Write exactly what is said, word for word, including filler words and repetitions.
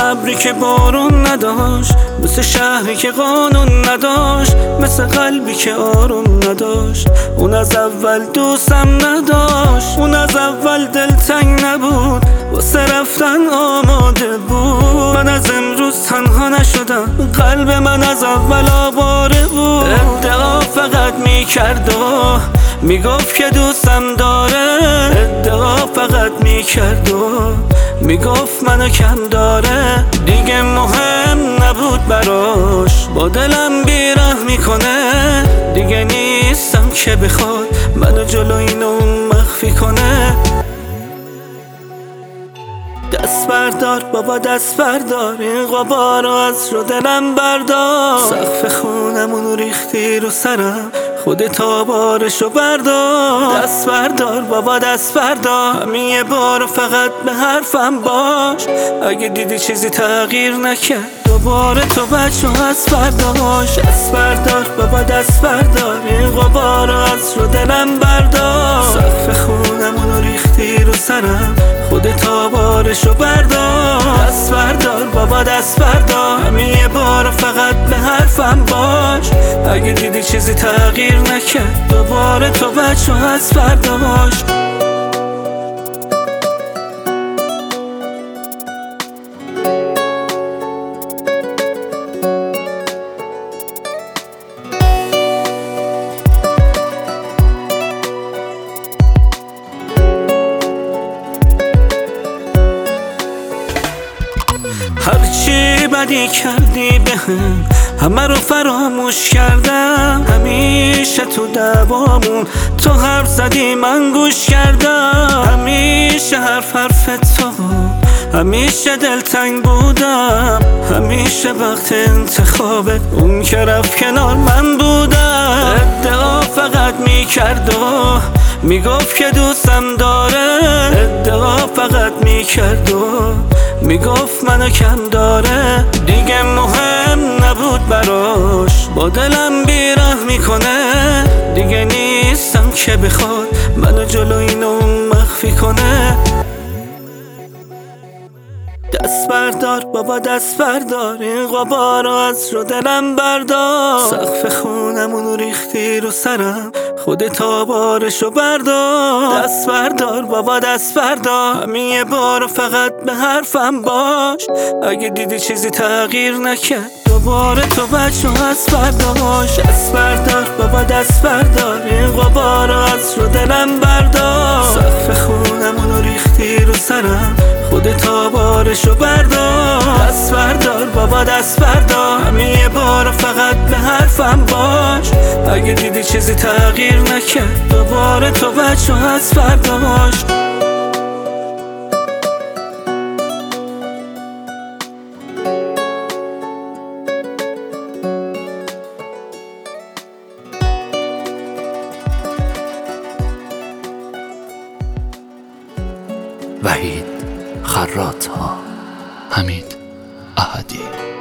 ابری که بارون نداشت، مثل شهری که قانون نداشت، مثل قلبی که آروم نداشت. اون از اول دوستم نداشت، اون از اول دلتنگ نبود، واسه رفتن آماده بود. من از امروز تنها نشدم، قلب من از اول آواره بود. ادعا فقط میکرد و میگفت که دوستم داره، ادعا فقط میکرد و میگفت منو کم داره. دیگه مهم نبود براش، با دلم بیره میکنه. دیگه نیستم که بخواد منو جلو اینو مخفی کنه. دست بردار بابا دست بردار، این غبارو از رو دلم بردار. سقف خونمونو ریختی رو سرم، خودت بارشو بردار. دست بردار بابا دست بردار، همین یه بار فقط به حرفم باش. اگه دیدی چیزی تغییر نکرد دوباره تو بچه هست برداشت. دست بردار بابا دست بردار، این غبارو از رو دلم بردار. سقف خونمونو ریختی رو سرم، خودت بارشو بردار. دست بردار بابا دست بردار، همین یه بار فقط به حرفم باش. اگه دیدی چیزی تغییر نکرد دوباره تو بچه هست برداشت. هرچی بدی کردی بهم همه رو فراموش کردم. همیشه تو دعوامون تو حرف زدی من گوش کردم. همیشه حرف حرف تو، همیشه دلتنگ بودم. همیشه وقت انتخابت اون که رفت کنار من بودم. ادعا فقط میکرد و میگفت که دوستم داره، ادعا فقط میکرد و میگفت منو کم داره. دیگه مهم نبود براش، با دلم بیره میکنه. دیگه نیستم که بخواد منو جلو اینو مخفی کنه. دست بردار بابا دست بردار، این غبارو از رو دلم بردار. سقف خونمونو ریختی رو سرم، خودت بارشو بردار. دست بردار بابا دست بردار، همین یه بار فقط به حرفم باش. اگه دیدی چیزی تغییر نکرد دوباره تو بچه هست برداشت. دست بردار بابا دست بردار، این غبارو از رو دلم بردار. سقف خونمونو ریختی رو سرم، خودت بارشو بردار. دست بردار بابا دست بردار، همین یه بار فقط به حرفم باش. اگه دیدی چیزی تغییر نکرد دوباره تو بچه هست برداشت. وحید خراط‌ها، حمید احدی.